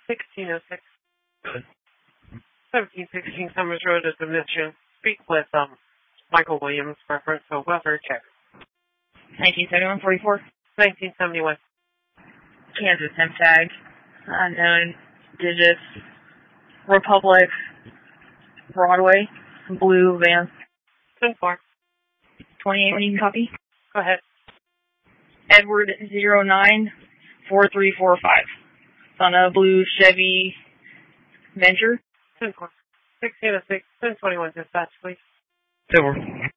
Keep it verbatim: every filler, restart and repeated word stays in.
sixteen oh six. seventeen sixteen Summers Road is admission. Speak with um Michael Williams, reference to welfare check. nineteen seventy-one forty-four. nineteen seventy-one. Kansas temp tag. Unknown digits. Republic. Broadway. Blue van. ten four. twenty-eight when you can copy. Go ahead. Edward zero nine four three four five. It's on a blue Chevy Venture. ten four. sixteen oh six, ten twenty-one dispatch, please. ten four.